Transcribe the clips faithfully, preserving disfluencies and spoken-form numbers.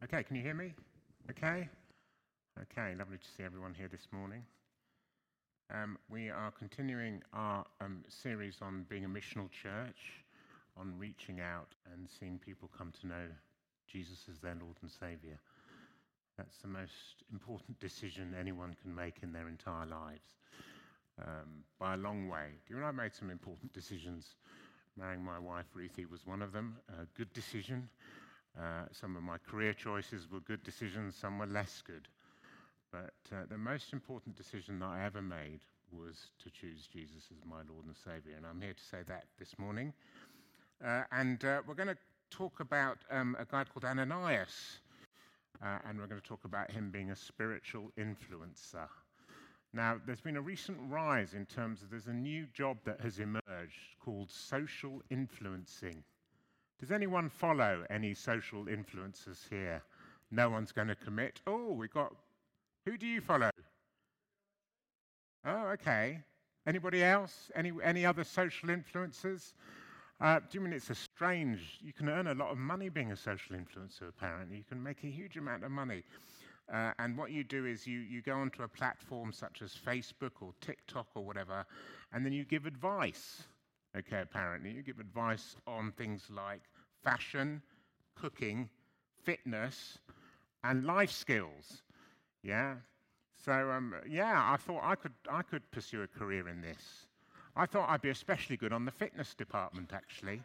Okay, can you hear me? Okay? Okay, lovely to see everyone here this morning. Um, we are continuing our um, series on being a missional church, on reaching out and seeing people come to know Jesus as their Lord and Saviour. That's the most important decision anyone can make in their entire lives, um, by a long way. Do you know, I made some important decisions. Marrying my wife, Ruthie, was one of them. A good decision. Uh, some of my career choices were good decisions, some were less good. But uh, the most important decision that I ever made was to choose Jesus as my Lord and Saviour. And I'm here to say that this morning. Uh, and uh, we're going to talk about um, a guy called Ananias. Uh, and we're going to talk about him being a spiritual influencer. Now, there's been a recent rise in terms of there's a new job that has emerged called social influencing. Does anyone follow any social influencers here? No one's going to commit. Oh, we got... Who do you follow? Oh, okay. Anybody else? Any any other social influencers? Uh, do you mean it's a strange... You can earn a lot of money being a social influencer, apparently. You can make a huge amount of money. Uh, and what you do is you, you go onto a platform such as Facebook or TikTok or whatever, and then you give advice. Okay, apparently. You give advice on things like fashion, cooking, fitness, and life skills. Yeah? So, um, yeah, I thought I could, I could pursue a career in this. I thought I'd be especially good on the fitness department, actually.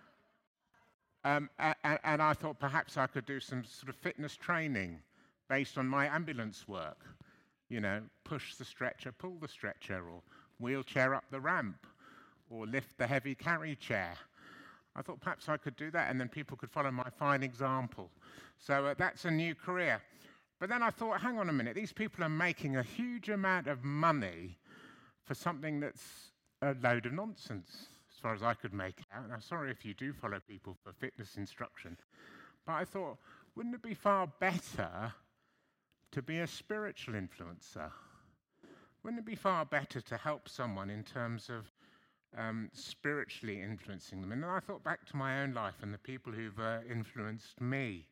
Um, a- a- and I thought perhaps I could do some sort of fitness training based on my ambulance work. You know, push the stretcher, pull the stretcher, or wheelchair up the ramp, or lift the heavy carry chair. I thought perhaps I could do that, and then people could follow my fine example. So uh, that's a new career. But then I thought, hang on a minute, these people are making a huge amount of money for something that's a load of nonsense, as far as I could make out. And I'm sorry if you do follow people for fitness instruction. But I thought, wouldn't it be far better to be a spiritual influencer? Wouldn't it be far better to help someone in terms of um, spiritually influencing them? And then I thought back to my own life and the people who've uh, influenced me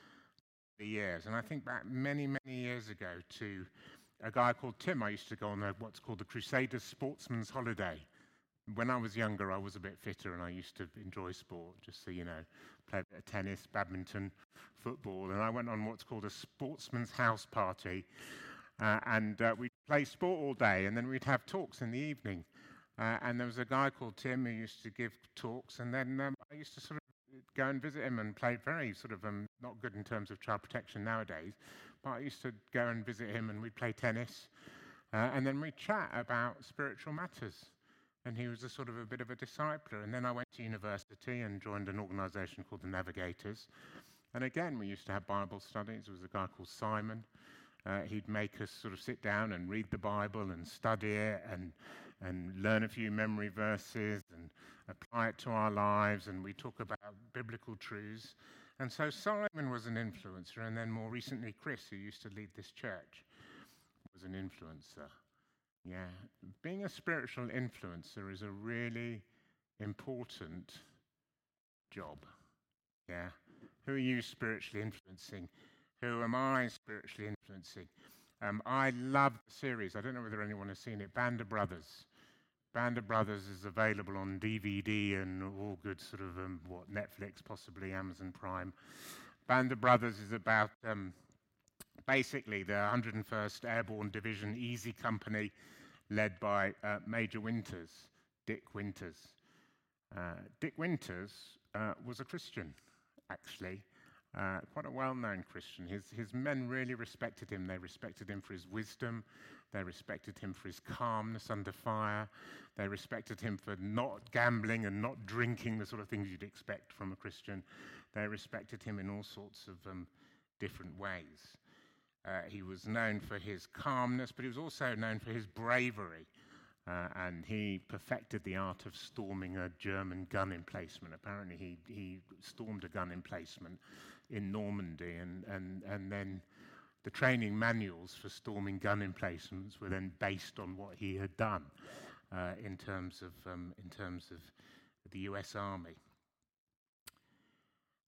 the years. And I think back many, many years ago to a guy called Tim. I used to go on a, what's called the Crusaders Sportsman's Holiday. When I was younger, I was a bit fitter and I used to enjoy sport, just so you know, play a bit of tennis, badminton, football. And I went on what's called a sportsman's house party. Uh, and uh, we'd play sport all day, and then we'd have talks in the evening. Uh, and there was a guy called Tim who used to give talks, and then um, I used to sort of go and visit him and play very sort of um, not good in terms of child protection nowadays, but I used to go and visit him and we'd play tennis, uh, and then we'd chat about spiritual matters. And he was a sort of a bit of a discipler. And then I went to university and joined an organisation called the Navigators. And again, we used to have Bible studies. There was a guy called Simon. Uh, he'd make us sort of sit down and read the Bible and study it and and learn a few memory verses and apply it to our lives. And we talk about biblical truths. And so Simon was an influencer. And then more recently, Chris, who used to lead this church, was an influencer. Yeah, being a spiritual influencer is a really important job. Yeah, who are you spiritually influencing? Who am I spiritually influencing? Um, I love the series. I don't know whether anyone has seen it. Band of Brothers. Band of Brothers is available on D V D and all good sort of um, what Netflix, possibly Amazon Prime. Band of Brothers is about um, basically the one hundred first Airborne Division Easy Company, led by uh, Major Winters, Dick Winters. Uh, Dick Winters uh, was a Christian, actually, uh, quite a well-known Christian. His, his men really respected him. They respected him for his wisdom. They respected him for his calmness under fire. They respected him for not gambling and not drinking, the sort of things you'd expect from a Christian. They respected him in all sorts of um, different ways. Uh, he was known for his calmness, but he was also known for his bravery. Uh, and he perfected the art of storming a German gun emplacement. Apparently, he, he stormed a gun emplacement in Normandy, and, and, and then the training manuals for storming gun emplacements were then based on what he had done uh, in terms of um, in terms of the U S Army.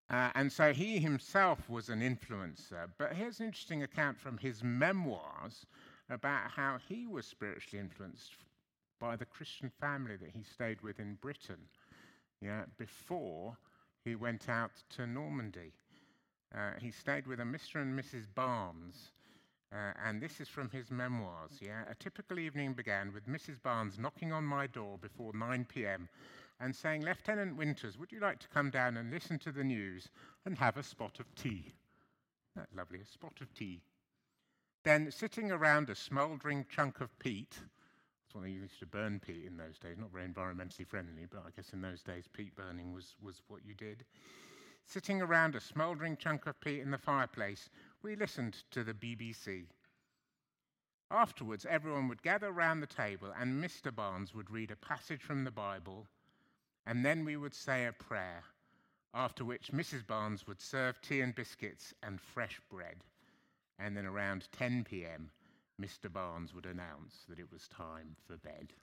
Uh, and so he himself was an influencer. But here's an interesting account from his memoirs about how he was spiritually influenced by the Christian family that he stayed with in Britain, yeah, before he went out to Normandy. Uh, he stayed with a Mister and Missus Barnes, uh, and this is from his memoirs. Yeah, a typical evening began with Missus Barnes knocking on my door before nine p.m. and saying, "Lieutenant Winters, would you like to come down and listen to the news and have a spot of tea?" That lovely, a spot of tea. Then, sitting around a smouldering chunk of peat, that's when they used to burn peat in those days, not very environmentally friendly, but I guess in those days peat burning was, was what you did. Sitting around a smouldering chunk of peat in the fireplace, we listened to the B B C. Afterwards, everyone would gather round the table and Mister Barnes would read a passage from the Bible, and then we would say a prayer, after which Missus Barnes would serve tea and biscuits and fresh bread. And then around ten p.m, Mister Barnes would announce that it was time for bed.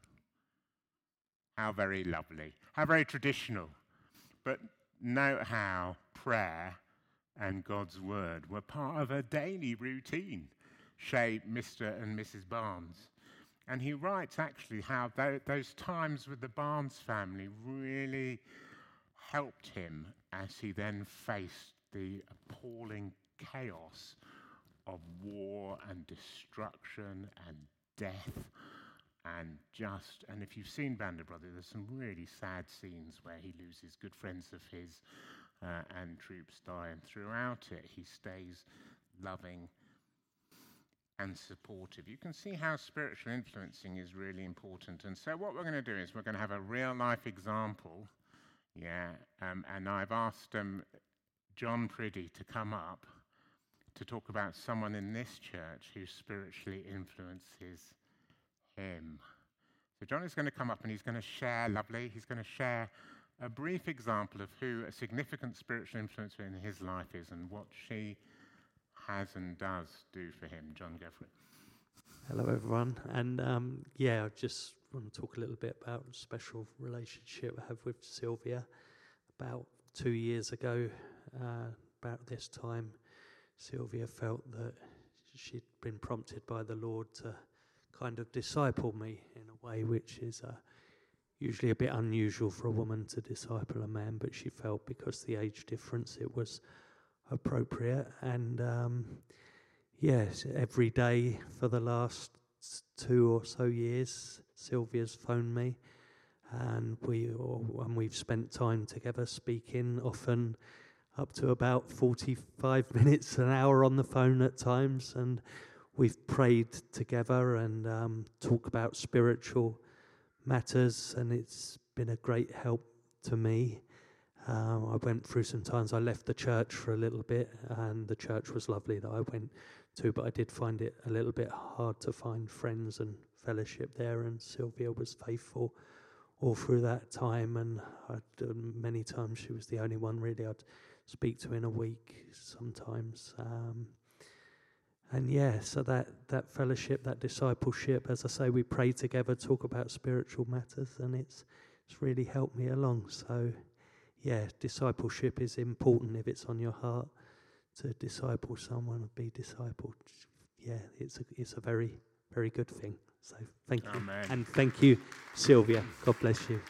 How very lovely. How very traditional. But note how prayer and God's word were part of a daily routine, shaped Mister and Missus Barnes. And he writes actually how th- those times with the Barnes family really helped him as he then faced the appalling chaos of war and destruction and death and just, and if you've seen Band of Brothers, there's some really sad scenes where he loses good friends of his uh, and troops die, and throughout it he stays loving and supportive. You can see how spiritual influencing is really important. And so what we're going to do is we're going to have a real life example, yeah, um, and I've asked um, John Priddy to come up to talk about someone in this church who spiritually influences him. So John is going to come up and he's going to share, lovely, he's going to share a brief example of who a significant spiritual influencer in his life is and what she has and does do for him. John, go for it. Hello, everyone. And um, yeah, I just want to talk a little bit about a special relationship I have with Sylvia. About two years ago, uh, about this time, Sylvia felt that she'd been prompted by the Lord to kind of disciple me in a way which is uh, usually a bit unusual for a woman to disciple a man, but she felt because the age difference it was appropriate. And um, yes, every day for the last two or so years, Sylvia's phoned me, and we or, and we've spent time together speaking, often up to about forty-five minutes, an hour on the phone at times, and we've prayed together and um, talk about spiritual matters, and it's been a great help to me. Um, I went through some times, I left the church for a little bit, and the church was lovely that I went to, but I did find it a little bit hard to find friends and fellowship there, and Sylvia was faithful all through that time, and I'd, uh, many times she was the only one really I'd speak to in a week sometimes. Um, and yeah, so that, that fellowship, that discipleship, as I say, we pray together, talk about spiritual matters, and it's it's really helped me along. So yeah, discipleship is important if it's on your heart to disciple someone, be discipled. Yeah, it's a, it's a very, very good thing. So thank you. Amen. And thank you, Sylvia. God bless you.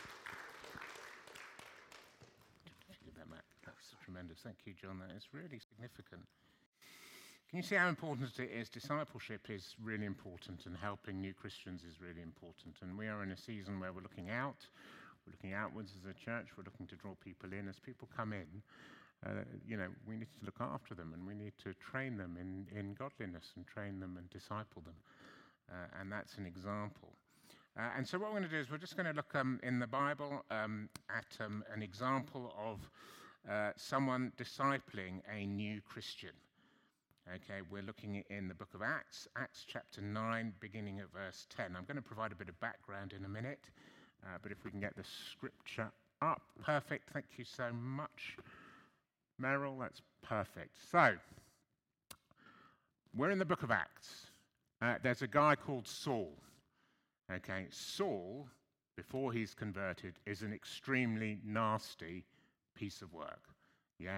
That's tremendous. Thank you, John. That is really significant. Can you see how important it is? Discipleship is really important, and helping new Christians is really important. And we are in a season where we're looking out. We're looking outwards as a church. We're looking to draw people in. As people come in, uh, you know, we need to look after them, and we need to train them in, in godliness and train them and disciple them. Uh, and that's an example. Uh, and so what we're going to do is we're just going to look um, in the Bible um, at um, an example of uh, someone discipling a new Christian. Okay, we're looking in the book of Acts, Acts chapter nine, beginning at verse ten. I'm going to provide a bit of background in a minute, uh, but if we can get the scripture up. Perfect, thank you so much, Meryl, that's perfect. So, we're in the book of Acts. Uh, there's a guy called Saul. Okay, Saul, before he's converted, is an extremely nasty piece of work. Yeah,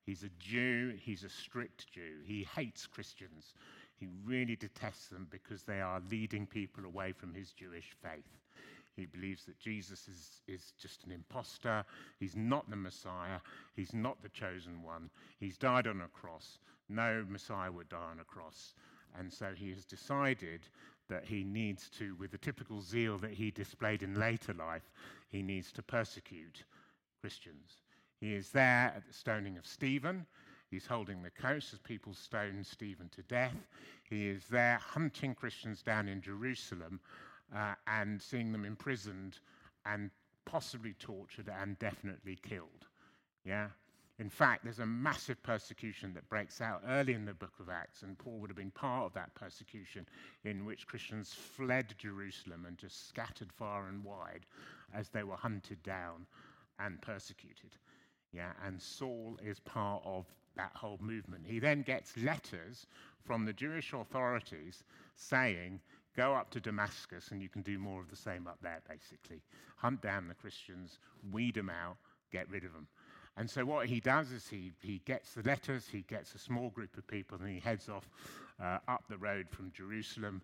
He's a Jew. He's a strict Jew. He hates Christians. He really detests them because they are leading people away from his Jewish faith. He believes that Jesus is, is just an imposter. He's not the Messiah. He's not the chosen one. He's died on a cross. No Messiah would die on a cross. And so he has decided that he needs to, with the typical zeal that he displayed in later life, he needs to persecute Christians. He is there at the stoning of Stephen. He's holding the coast as people stone Stephen to death. He is there hunting Christians down in Jerusalem uh, and seeing them imprisoned and possibly tortured and definitely killed. Yeah? In fact, there's a massive persecution that breaks out early in the book of Acts, and Paul would have been part of that persecution in which Christians fled Jerusalem and just scattered far and wide as they were hunted down and persecuted. Yeah, and Saul is part of that whole movement. He then gets letters from the Jewish authorities saying, go up to Damascus and you can do more of the same up there, basically. Hunt down the Christians, weed them out, get rid of them. And so what he does is he, he gets the letters, he gets a small group of people, and he heads off uh, up the road from Jerusalem,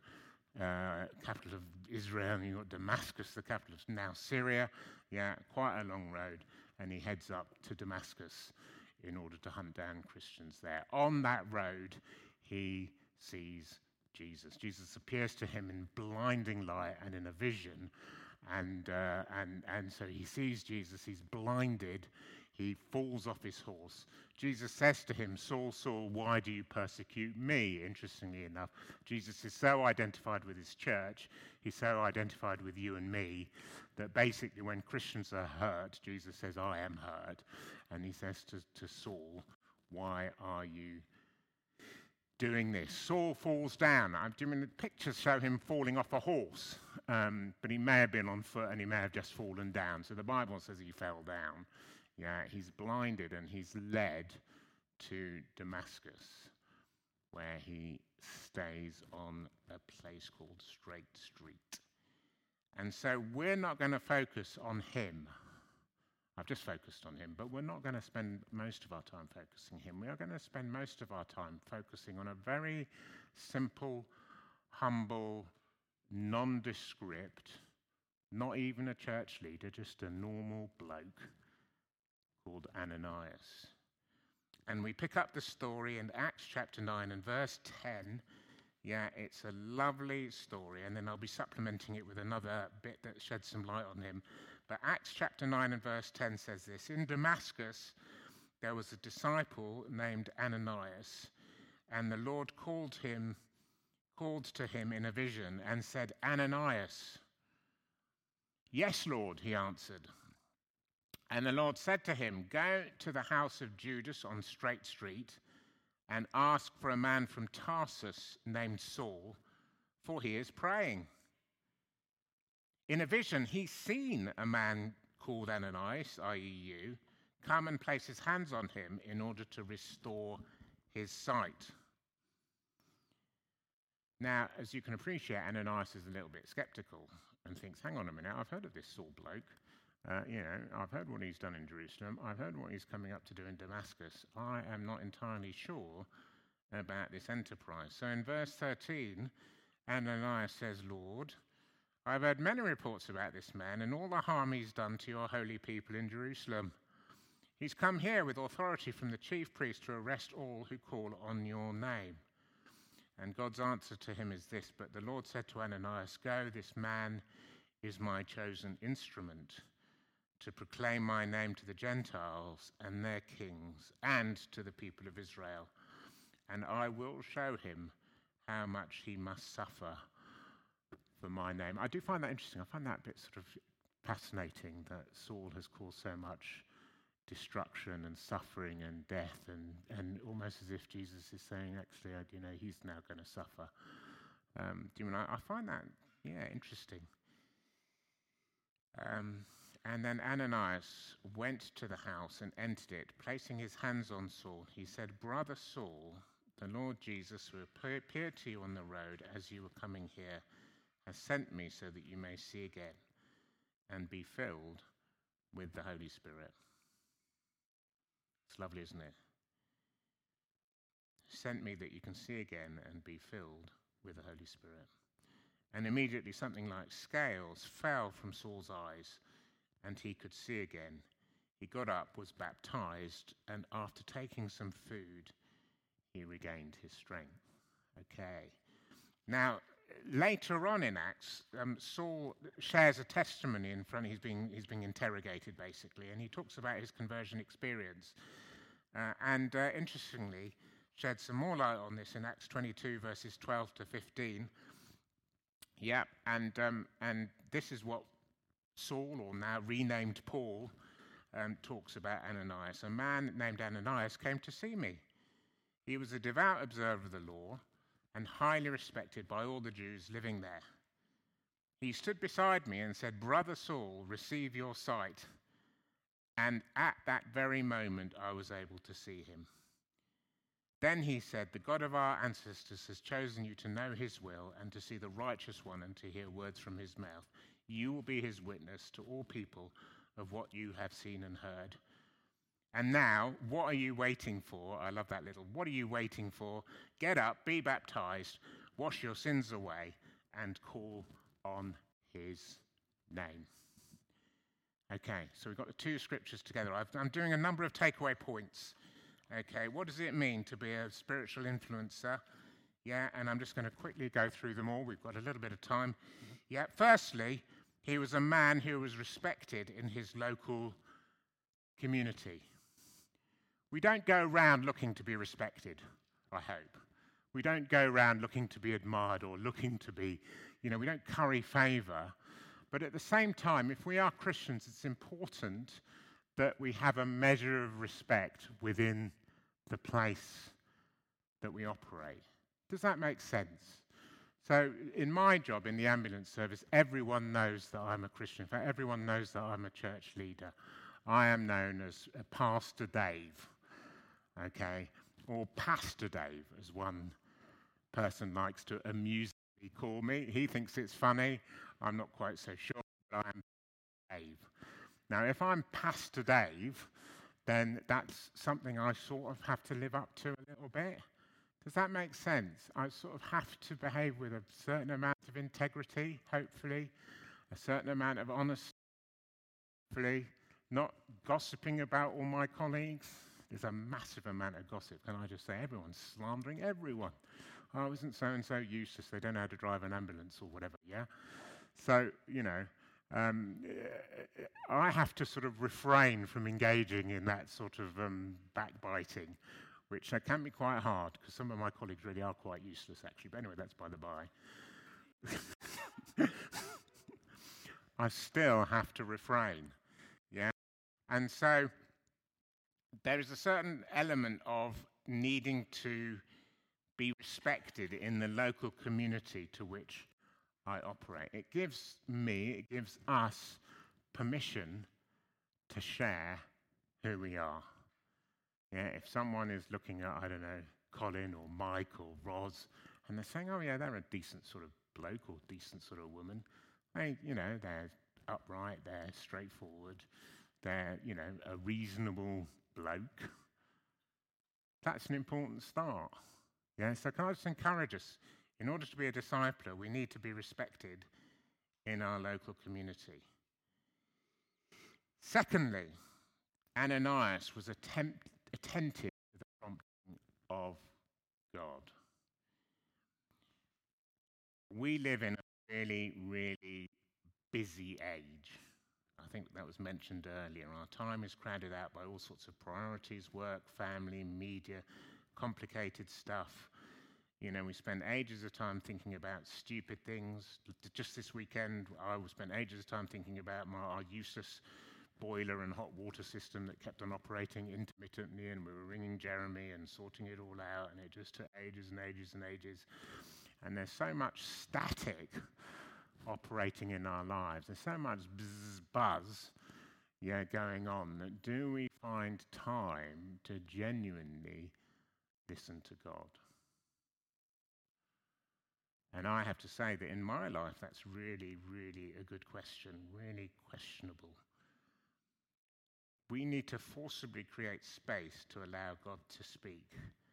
uh, capital of Israel, and you've got Damascus, the capital of now Syria. Yeah, quite a long road. And he heads up to Damascus in order to hunt down Christians there. On that road, he sees Jesus. Jesus appears to him in blinding light and in a vision. And, uh, and, and so he sees Jesus, he's blinded. He falls off his horse. Jesus says to him, Saul, Saul, why do you persecute me? Interestingly enough, Jesus is so identified with his church, he's so identified with you and me, that basically when Christians are hurt, Jesus says, I am hurt. And he says to, to Saul, why are you doing this? Saul falls down. I mean, the pictures show him falling off a horse, um, but he may have been on foot and he may have just fallen down. So the Bible says he fell down. Yeah, he's blinded and he's led to Damascus, where he stays on a place called Straight Street. And so we're not going to focus on him. I've just focused on him, but we're not going to spend most of our time focusing on him. We are going to spend most of our time focusing on a very simple, humble, nondescript, not even a church leader, just a normal bloke called Ananias. And we pick up the story in Acts chapter nine and verse ten. Yeah, it's a lovely story, and then I'll be supplementing it with another bit that sheds some light on him. But Acts chapter nine and verse ten says this: in Damascus there was a disciple named Ananias, and the Lord called him, called to him in a vision and said, Ananias. Yes, Lord, he answered. And the Lord said to him, go to the house of Judas on Straight Street and ask for a man from Tarsus named Saul, for he is praying. In a vision, he's seen a man called Ananias, that is you, come and place his hands on him in order to restore his sight. Now, as you can appreciate, Ananias is a little bit skeptical and thinks, hang on a minute, I've heard of this Saul bloke. Uh, you know, I've heard what he's done in Jerusalem. I've heard what he's coming up to do in Damascus. I am not entirely sure about this enterprise. So in verse thirteen, Ananias says, Lord, I've heard many reports about this man and all the harm he's done to your holy people in Jerusalem. He's come here with authority from the chief priest to arrest all who call on your name. And God's answer to him is this: but the Lord said to Ananias, go, this man is my chosen instrument to proclaim my name to the Gentiles and their kings and to the people of Israel. And I will show him how much he must suffer for my name. I do find that interesting. I find that a bit sort of fascinating that Saul has caused so much destruction and suffering and death, and, and almost as if Jesus is saying, actually, you know, he's now going to suffer. Um, do you know, I find that, yeah, interesting. Um, and then Ananias went to the house and entered it. Placing his hands on Saul, he said, Brother Saul, the Lord Jesus, who appeared to you on the road as you were coming here, has sent me so that you may see again and be filled with the Holy Spirit. It's lovely, isn't it? sent me that you can see again and be filled with the Holy Spirit." And immediately something like scales fell from Saul's eyes, and he could see again. He got up, was baptized, and after taking some food, he regained his strength. Okay. Now, later on in Acts, um, Saul shares a testimony in front. He's being he's being interrogated basically, and he talks about his conversion experience. Uh, and uh, interestingly, shed some more light on this in Acts twenty-two, verses twelve to fifteen. Yeah, and um, and this is what Saul, or now renamed Paul, um, talks about Ananias. "A man named Ananias came to see me. He was a devout observer of the law and highly respected by all the Jews living there. He stood beside me and said, 'Brother Saul, receive your sight.' And at that very moment, I was able to see him. Then he said, 'The God of our ancestors has chosen you to know his will and to see the righteous one and to hear words from his mouth. You will be his witness to all people of what you have seen and heard. And now, what are you waiting for?'" I love that little, "What are you waiting for? Get up, be baptized, wash your sins away, and call on his name." Okay, so we've got the two scriptures together. I've, I'm doing a number of takeaway points. Okay, what does it mean to be a spiritual influencer? Yeah, and I'm just going to quickly go through them all. We've got a little bit of time. Yeah, firstly, he was a man who was respected in his local community. We don't go around looking to be respected, I hope. We don't go around looking to be admired or looking to be, you know, we don't curry favor. But at the same time, if we are Christians, it's important that we have a measure of respect within the place that we operate. Does that make sense? So in my job in the ambulance service, everyone knows that I'm a Christian. In fact, everyone knows that I'm a church leader. I am known as Pastor Dave, okay, or Pastor Dave, as one person likes to amusingly call me. He thinks it's funny. I'm not quite so sure, but I am Dave. Now, if I'm Pastor Dave, then that's something I sort of have to live up to a little bit. Does that make sense? I sort of have to behave with a certain amount of integrity, hopefully, a certain amount of honesty, hopefully, not gossiping about all my colleagues. There's a massive amount of gossip. Can I just say, everyone's slandering everyone. Oh, isn't so-and-so useless? They don't know how to drive an ambulance or whatever, yeah? So, you know, um, I have to sort of refrain from engaging in that sort of um, backbiting, which uh, can be quite hard, because some of my colleagues really are quite useless, actually. But anyway, that's by the by. I still have to refrain, yeah? And so there is a certain element of needing to be respected in the local community to which I operate. It gives me, it gives us permission to share who we are. Yeah, if someone is looking at, I don't know, Colin or Mike or Roz, and they're saying, "Oh yeah, they're a decent sort of bloke or decent sort of woman," they, you know, they're upright, they're straightforward, they're, you know, a reasonable bloke. That's an important start. Yeah, so can I just encourage us, in order to be a discipler, we need to be respected in our local community. Secondly, Ananias was attempt, attentive to the prompting of God. We live in a really, really busy age. I think that was mentioned earlier. Our time is crowded out by all sorts of priorities, work, family, media, complicated stuff. You know, we spend ages of time thinking about stupid things. Just this weekend, I spent ages of time thinking about my, our useless boiler and hot water system that kept on operating intermittently, and we were ringing Jeremy and sorting it all out, and it just took ages and ages and ages. And there's so much static operating in our lives. There's so much buzz, buzz yeah, going on, that do we find time to genuinely listen to God? And I have to say that in my life, that's really, really a good question, really questionable. We need to forcibly create space to allow God to speak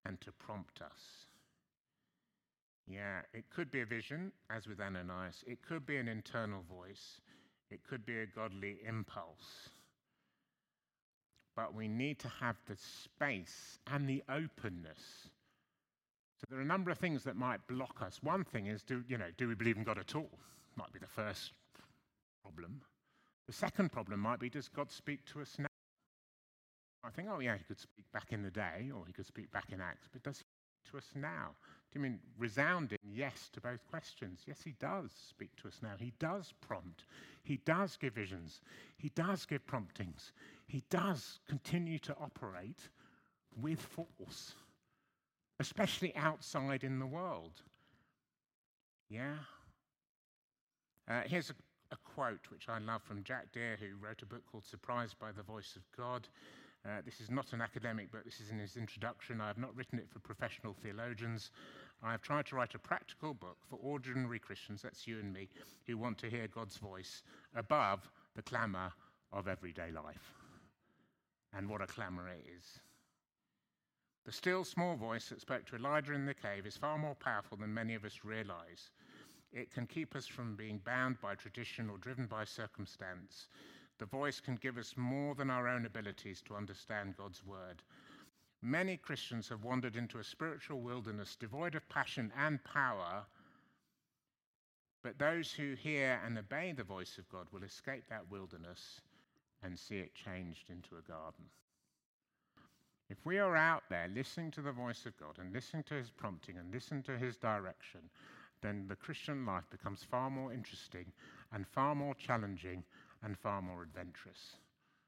and to prompt us. Yeah, it could be a vision, as with Ananias. It could be an internal voice. It could be a godly impulse. But we need to have the space and the openness. So there are a number of things that might block us. One thing is, do, you know, do we believe in God at all? Might be the first problem. The second problem might be, does God speak to us now? I think, oh yeah, he could speak back in the day, or he could speak back in Acts, but does he speak to us now? Do you mean resounding yes to both questions? Yes, he does speak to us now. He does prompt. He does give visions. He does give promptings. He does continue to operate with force, especially outside in the world. Yeah? Uh, here's a, a quote which I love from Jack Deere, who wrote a book called Surprised by the Voice of God. Uh, this is not an academic book, this is in his introduction. I have not written it for professional theologians. I have tried to write a practical book for ordinary Christians, that's you and me, who want to hear God's voice above the clamour of everyday life. And what a clamour it is. The still small voice that spoke to Elijah in the cave is far more powerful than many of us realise. It can keep us from being bound by tradition or driven by circumstance. The voice can give us more than our own abilities to understand God's word. Many Christians have wandered into a spiritual wilderness devoid of passion and power, but those who hear and obey the voice of God will escape that wilderness and see it changed into a garden. If we are out there listening to the voice of God and listening to his prompting and listening to his direction, then the Christian life becomes far more interesting and far more challenging and far more adventurous.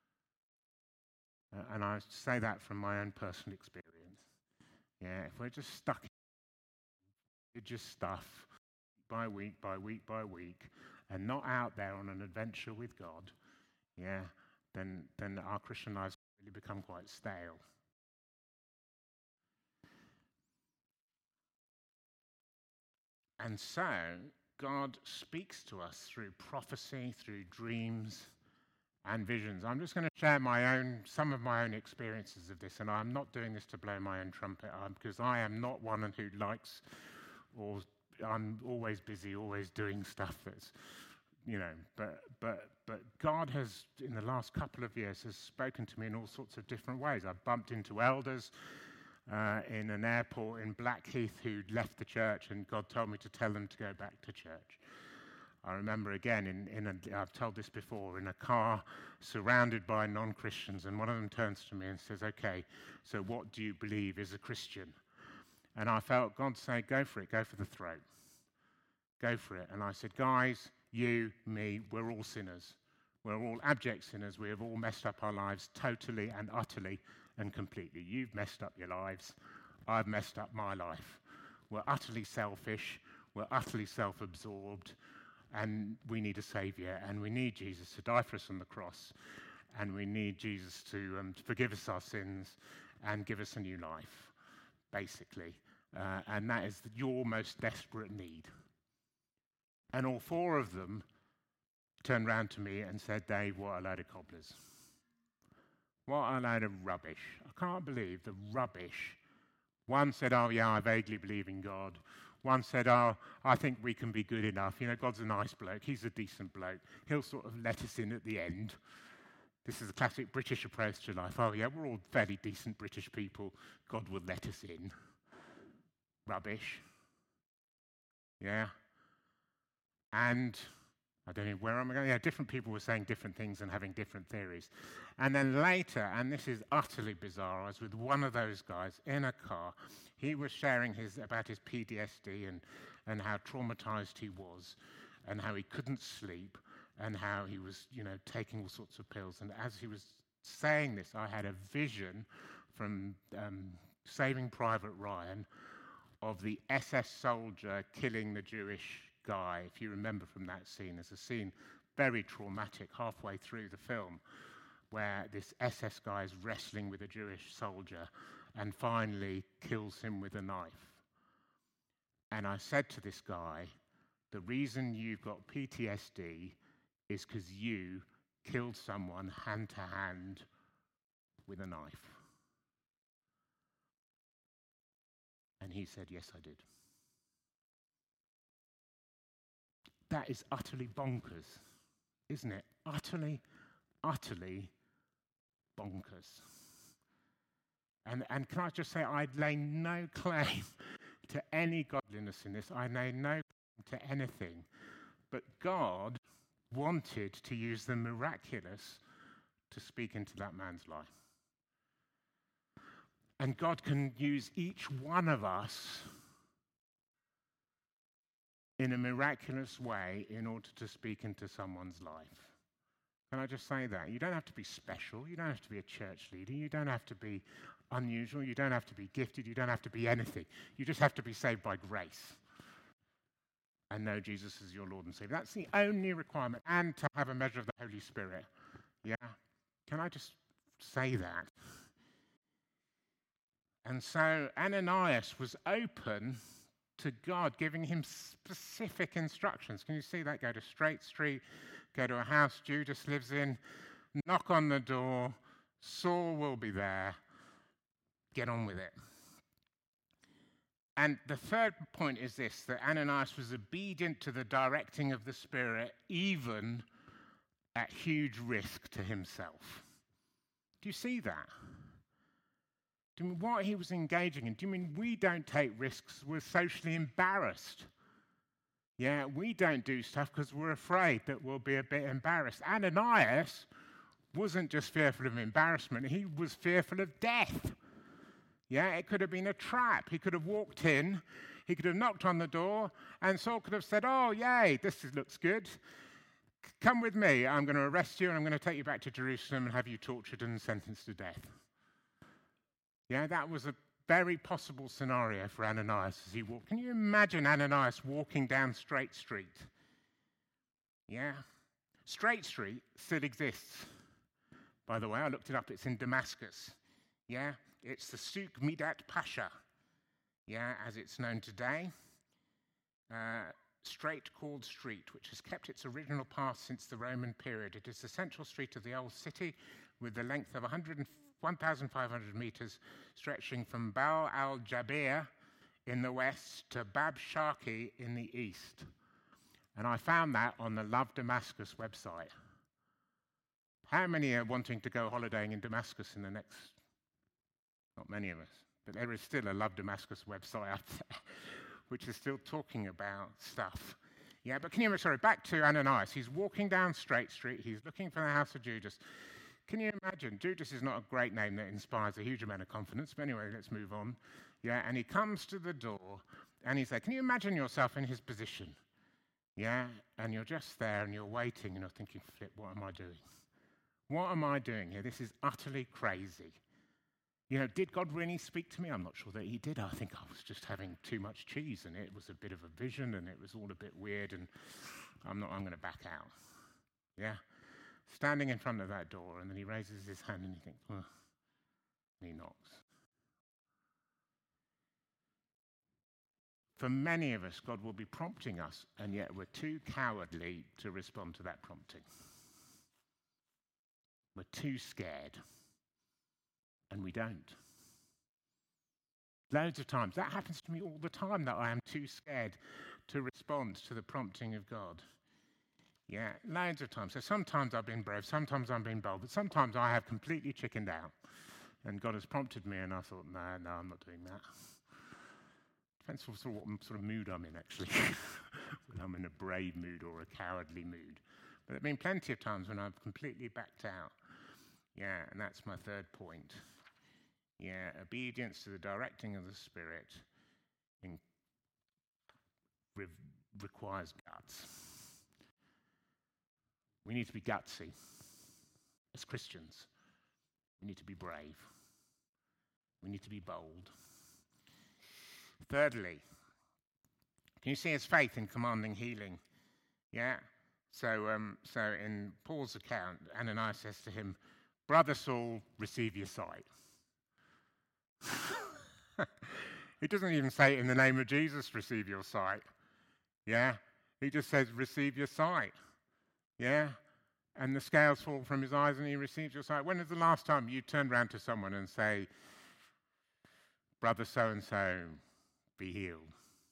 Uh, and I say that from my own personal experience. Yeah, if we're just stuck in just stuff by week by week by week and not out there on an adventure with God, yeah, then then our Christian lives really become quite stale. And so God speaks to us through prophecy, through dreams and visions. I'm just going to share my own, some of my own experiences of this, and I'm not doing this to blow my own trumpet, um, because I am not one who likes, or I'm always busy, always doing stuff that's, you know, but but but God has, in the last couple of years, has spoken to me in all sorts of different ways. I've bumped into elders Uh, in an airport in Blackheath who'd left the church, and God told me to tell them to go back to church. I remember again, in, in a, I've told this before, in a car surrounded by non-Christians, and one of them turns to me and says, okay, so what do you believe is a Christian? And I felt God say, go for it, go for the throat. Go for it. And I said, guys, you, me, we're all sinners. We're all abject sinners. We have all messed up our lives totally and utterly and completely. You've messed up your lives. I've messed up my life. We're utterly selfish. We're utterly self-absorbed. And we need a saviour. And we need Jesus to die for us on the cross. And we need Jesus to, um, to forgive us our sins and give us a new life, basically. Uh, and that is your most desperate need. And all four of them turned round to me and said, Dave, what a load of cobblers. What a load of rubbish. I can't believe the rubbish. One said, oh yeah, I vaguely believe in God. One said, oh, I think we can be good enough. You know, God's a nice bloke. He's a decent bloke. He'll sort of let us in at the end. This is a classic British approach to life. Oh yeah, we're all fairly decent British people. God will let us in. Rubbish. Yeah. And I don't know where am I going. Yeah, different people were saying different things and having different theories. And then later, and this is utterly bizarre, I was with one of those guys in a car. He was sharing his about his P T S D and, and how traumatized he was and how he couldn't sleep and how he was, you know, taking all sorts of pills. And as he was saying this, I had a vision from um, Saving Private Ryan of the S S soldier killing the Jewish guy. If you remember from that scene, there's a scene very traumatic halfway through the film where this S S guy is wrestling with a Jewish soldier and finally kills him with a knife. And I said to this guy, the reason you've got P T S D is because you killed someone hand to hand with a knife. he said, yes, I did. That is utterly bonkers, isn't it? Utterly, utterly bonkers. And, and can I just say, I lay no claim to any godliness in this. I lay no claim to anything. But God wanted to use the miraculous to speak into that man's life. And God can use each one of us in a miraculous way in order to speak into someone's life. Can I just say that? You don't have to be special. You don't have to be a church leader. You don't have to be unusual. You don't have to be gifted. You don't have to be anything. You just have to be saved by grace and know Jesus is your Lord and Savior. That's the only requirement. And to have a measure of the Holy Spirit. Yeah? Can I just say that? And so Ananias was open to God giving him specific instructions. Can you see that? Go to Straight Street, go to a house Judas lives in, knock on the door, Saul will be there, get on with it. And the third point is this, that Ananias was obedient to the directing of the Spirit, even at huge risk to himself. Do you see that? Do you mean what he was engaging in? Do you mean we don't take risks? We're socially embarrassed. Yeah, we don't do stuff because we're afraid that we'll be a bit embarrassed. Ananias wasn't just fearful of embarrassment, he was fearful of death. Yeah, it could have been a trap. He could have walked in, he could have knocked on the door, and Saul could have said, oh, yay, this is, looks good. Come with me, I'm going to arrest you and I'm going to take you back to Jerusalem and have you tortured and sentenced to death. Yeah, that was a very possible scenario for Ananias as he walked. Can you imagine Ananias walking down Straight Street? Yeah. Straight Street still exists. By the way, I looked it up. It's in Damascus. Yeah. It's the Souk Midat Pasha. Yeah, as it's known today. Uh, Straight called Street, which has kept its original path since the Roman period. It is the central street of the old city with the length of one thousand five hundred meters, stretching from Bab al-Jabir in the west to Bab Shaki in the east. And I found that on the Love Damascus website. How many are wanting to go holidaying in Damascus in the next? Not many of us. But there is still a Love Damascus website out there, which is still talking about stuff. Yeah, but can you, sorry, back to Ananias. He's walking down Straight Street. He's looking for the house of Judas. Can you imagine? Judas is not a great name that inspires a huge amount of confidence. But anyway, let's move on. Yeah, and he comes to the door, and he's like, can you imagine yourself in his position? Yeah, and you're just there, and you're waiting, and you're thinking, flip, what am I doing? What am I doing here? This is utterly crazy. You know, did God really speak to me? I'm not sure that he did. I think I was just having too much cheese, and it was a bit of a vision, and it was all a bit weird, and I'm not, I'm going to back out. Yeah? Standing in front of that door, and then he raises his hand, and you think, oh, and he knocks. For many of us, God will be prompting us, and yet we're too cowardly to respond to that prompting. We're too scared, and we don't. Loads of times. That happens to me all the time, that I am too scared to respond to the prompting of God. Yeah, loads of times. So sometimes I've been brave, sometimes I've been bold, but sometimes I have completely chickened out. And God has prompted me, and I thought, no, no, I'm not doing that. Depends on sort of what sort of mood I'm in, actually. When I'm in a brave mood or a cowardly mood. But there have been plenty of times when I've completely backed out. Yeah, and that's my third point. Yeah, obedience to the directing of the Spirit in, re- requires guts. We need to be gutsy. As Christians, we need to be brave. We need to be bold. Thirdly, can you see his faith in commanding healing? Yeah? So, um, so in Paul's account, Ananias says to him, Brother Saul, receive your sight. He doesn't even say, in the name of Jesus, receive your sight. Yeah? He just says, receive your sight. Yeah? And the scales fall from his eyes and he receives your sight. When is the last time you turned around to someone and say, Brother so-and-so, be healed.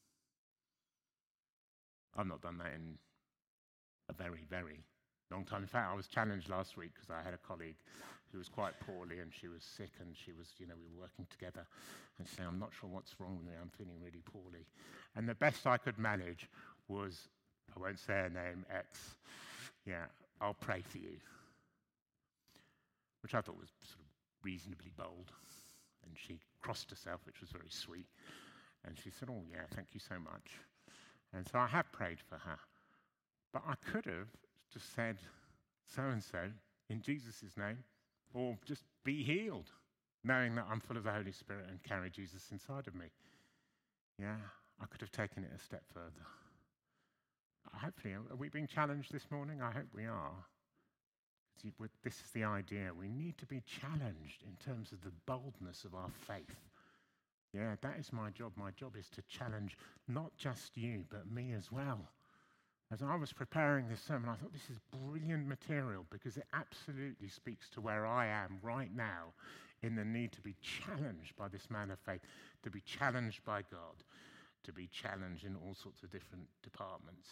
I've not done that in a very, very long time. In fact, I was challenged last week because I had a colleague who was quite poorly and she was sick and she was, you know, we were working together and she said, I'm not sure what's wrong with me, I'm feeling really poorly. And the best I could manage was, I won't say her name, X, yeah, I'll pray for you. Which I thought was sort of reasonably bold. And she crossed herself, which was very sweet. And she said, oh yeah, thank you so much. And so I have prayed for her. But I could have just said, so-and-so, in Jesus' name, or just be healed, knowing that I'm full of the Holy Spirit and carry Jesus inside of me. Yeah, I could have taken it a step further. Hopefully, are we being challenged this morning? I hope we are. See, this is the idea. We need to be challenged in terms of the boldness of our faith. Yeah, that is my job. My job is to challenge not just you, but me as well. As I was preparing this sermon, I thought this is brilliant material because it absolutely speaks to where I am right now in the need to be challenged by this man of faith, to be challenged by God, to be challenged in all sorts of different departments.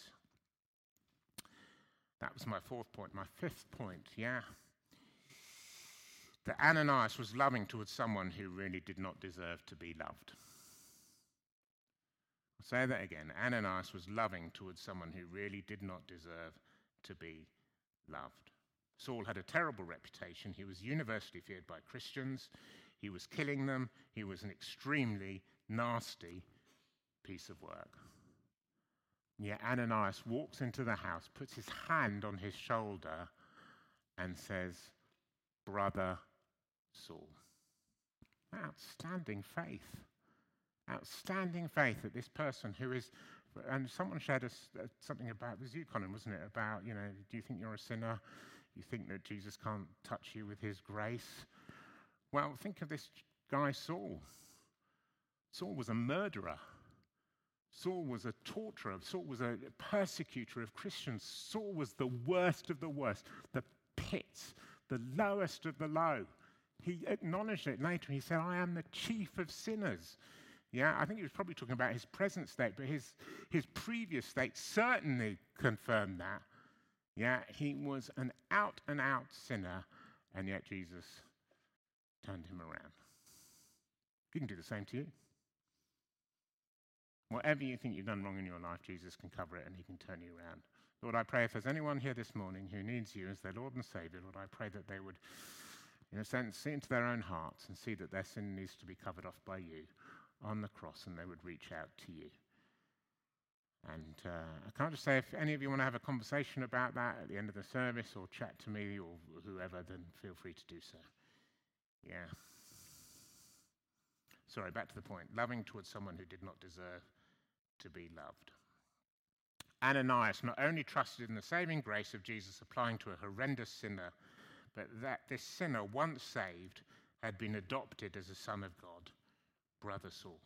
That was my fourth point. My fifth point, yeah. That Ananias was loving towards someone who really did not deserve to be loved. I'll say that again. Ananias was loving towards someone who really did not deserve to be loved. Saul had a terrible reputation. He was universally feared by Christians. He was killing them. He was an extremely nasty piece of work. Yet Ananias walks into the house, puts his hand on his shoulder, and says, Brother Saul. Outstanding faith. Outstanding faith that this person who is, and someone shared us uh, something about, it was you, Colin, wasn't it? About, you know, do you think you're a sinner? You think that Jesus can't touch you with his grace? Well, think of this guy, Saul. Saul was a murderer. Saul was a torturer. Saul was a persecutor of Christians. Saul was the worst of the worst, the pits, the lowest of the low. He acknowledged it later. He said, I am the chief of sinners. Yeah, I think he was probably talking about his present state, but his, his previous state certainly confirmed that. Yeah, he was an out-and-out sinner, and yet Jesus turned him around. He can do the same to you. Whatever you think you've done wrong in your life, Jesus can cover it and he can turn you around. Lord, I pray if there's anyone here this morning who needs you as their Lord and Saviour, Lord, I pray that they would, in a sense, see into their own hearts and see that their sin needs to be covered off by you on the cross, and they would reach out to you. And uh, I can't just say if any of you want to have a conversation about that at the end of the service or chat to me or whoever, then feel free to do so. Yeah. Sorry, back to the point. Loving towards someone who did not deserve to be loved. Ananias not only trusted in the saving grace of Jesus applying to a horrendous sinner, but that this sinner, once saved, had been adopted as a son of God, Brother Saul.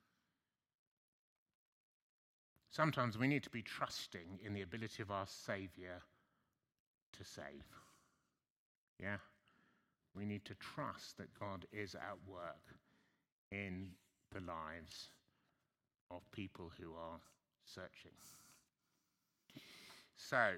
Sometimes we need to be trusting in the ability of our Saviour to save. Yeah? We need to trust that God is at work in the lives of people who are searching. So,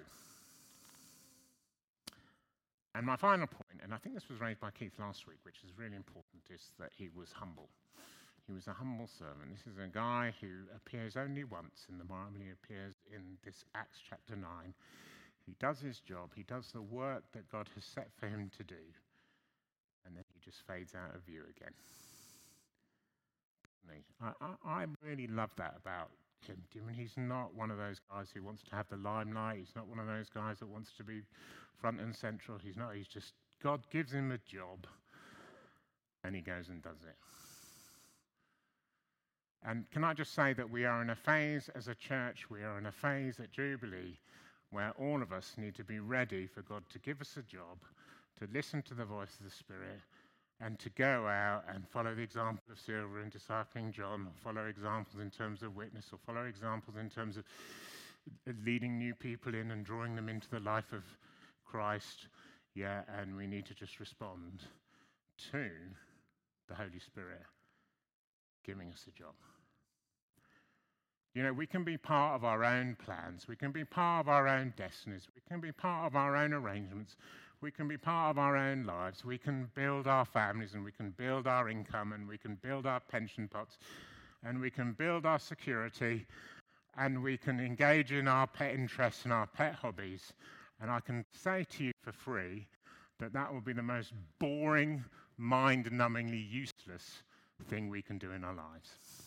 and my final point, and I think this was raised by Keith last week, which is really important, is that he was humble. He was a humble servant. This is a guy who appears only once in the Bible. He appears in this Acts chapter nine. He does his job. He does the work that God has set for him to do. And then he just fades out of view again. I, I, I really love that about him. Do you mean he's not one of those guys who wants to have the limelight? He's not one of those guys that wants to be front and central. He's not. He's just, God gives him a job and he goes and does it. And can I just say that we are in a phase as a church, we are in a phase at Jubilee where all of us need to be ready for God to give us a job, to listen to the voice of the Spirit, and to go out and follow the example of Silver in discipling John, or follow examples in terms of witness, or follow examples in terms of leading new people in and drawing them into the life of Christ. Yeah, and we need to just respond to the Holy Spirit giving us a job. You know, we can be part of our own plans. We can be part of our own destinies. We can be part of our own arrangements. We can be part of our own lives. We can build our families, and we can build our income, and we can build our pension pots, and we can build our security, and we can engage in our pet interests and our pet hobbies. And I can say to you for free that that will be the most boring, mind-numbingly useless thing we can do in our lives.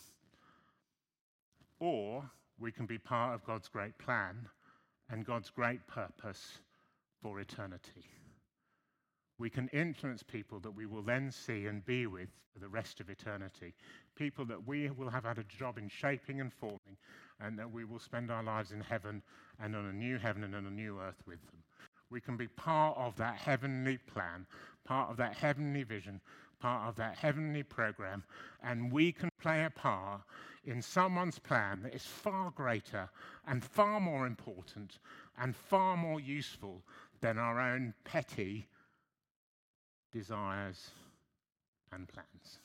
Or we can be part of God's great plan and God's great purpose for eternity. We can influence people that we will then see and be with for the rest of eternity. People that we will have had a job in shaping and forming, and that we will spend our lives in heaven and on a new heaven and on a new earth with them. We can be part of that heavenly plan, part of that heavenly vision, part of that heavenly program, and we can play a part in someone's plan that is far greater and far more important and far more useful than our own petty desires and plans.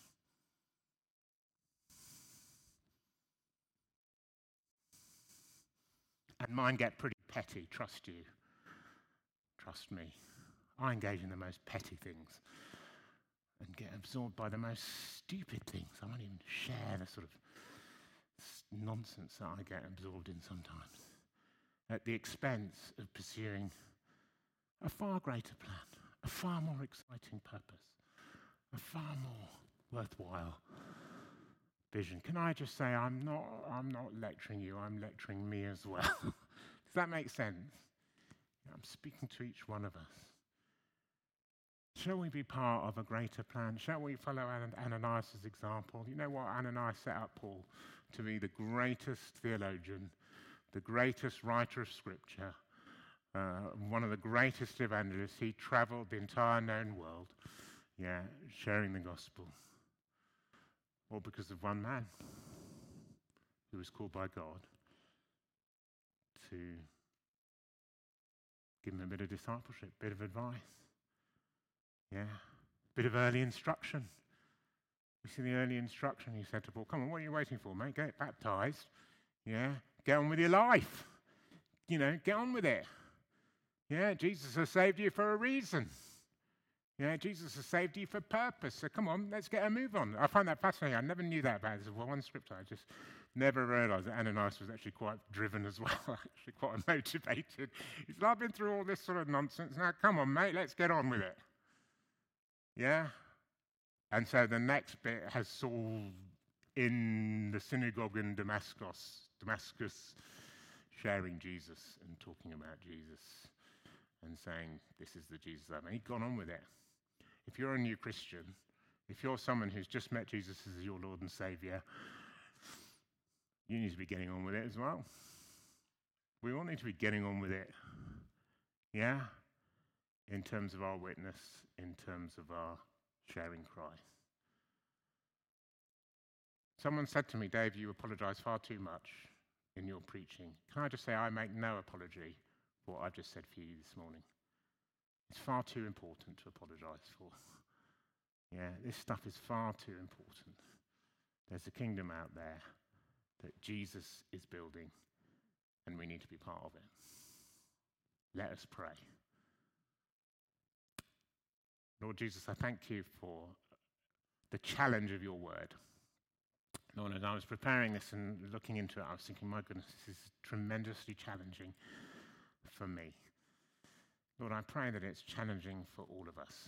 And mine get pretty petty, trust you. Trust me. I engage in the most petty things and get absorbed by the most stupid things. I won't even share the sort of nonsense that I get absorbed in sometimes, at the expense of pursuing a far greater plan, a far more exciting purpose, a far more worthwhile vision. Can I just say, I'm not, I'm not lecturing you, I'm lecturing me as well. Does that make sense? I'm speaking to each one of us. Shall we be part of a greater plan? Shall we follow Ananias' example? You know what? Ananias set up Paul to be the greatest theologian, the greatest writer of scripture, uh, one of the greatest evangelists. He traveled the entire known world, yeah, sharing the gospel. All because of one man who was called by God to give him a bit of discipleship, bit of advice. Yeah, bit of early instruction. We see the early instruction. He said to Paul, come on, what are you waiting for, mate? Get baptized. Yeah, get on with your life. You know, get on with it. Yeah, Jesus has saved you for a reason. Yeah, Jesus has saved you for purpose. So come on, let's get a move on. I find that fascinating. I never knew that about this. Well, one scripture, I just never realized that Ananias was actually quite driven as well, actually quite motivated. He said, I've been through all this sort of nonsense. Now, come on, mate, let's get on with it. Yeah? And so the next bit has Saul in the synagogue in Damascus, Damascus, sharing Jesus and talking about Jesus and saying, this is the Jesus I mean. He'd gone on with it. If you're a new Christian, if you're someone who's just met Jesus as your Lord and Saviour, you need to be getting on with it as well. We all need to be getting on with it. Yeah? In terms of our witness, in terms of our sharing Christ. Someone said to me, Dave, you apologise far too much in your preaching. Can I just say I make no apology for what I've just said for you this morning. It's far too important to apologise for. Yeah, this stuff is far too important. There's a kingdom out there that Jesus is building, and we need to be part of it. Let us pray. Lord Jesus, I thank you for the challenge of your word. Lord, as I was preparing this and looking into it, I was thinking, my goodness, this is tremendously challenging for me. Lord, I pray that it's challenging for all of us.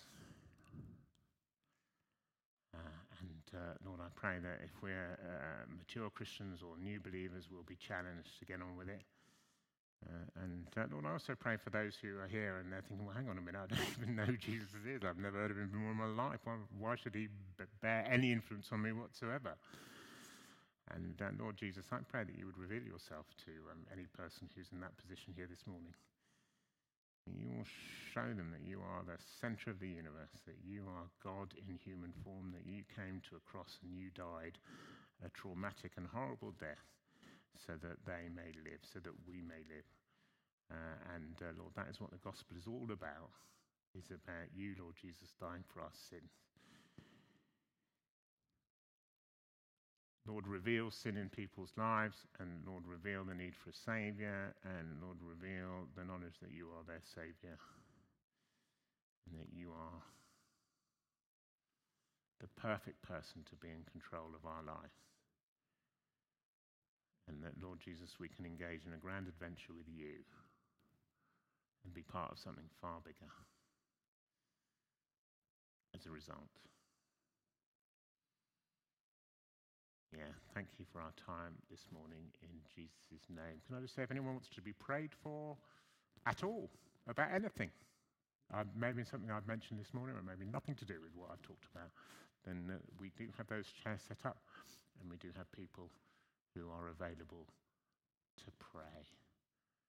Uh, and uh, Lord, I pray that if we're uh, mature Christians or new believers, we'll be challenged to get on with it. Uh, and uh, Lord, I also pray for those who are here and they're thinking, well, hang on a minute, I don't even know who Jesus is. I've never heard of him before in my life. Why, why should he b- bear any influence on me whatsoever? And uh, Lord Jesus, I pray that you would reveal yourself to um, any person who's in that position here this morning. You will show them that you are the center of the universe, that you are God in human form, that you came to a cross and you died a traumatic and horrible death so that they may live, so that we may live. Uh, and uh, Lord, that is what the gospel is all about, is about you, Lord Jesus, dying for our sins. Lord, reveal sin in people's lives, and Lord, reveal the need for a Saviour, and Lord, reveal the knowledge that you are their Saviour, and that you are the perfect person to be in control of our life. And that, Lord Jesus, we can engage in a grand adventure with you and be part of something far bigger as a result. Yeah, thank you for our time this morning in Jesus' name. Can I just say, if anyone wants to be prayed for at all, about anything, uh, maybe something I've mentioned this morning, or maybe nothing to do with what I've talked about, then uh, we do have those chairs set up, and we do have people who are available to pray.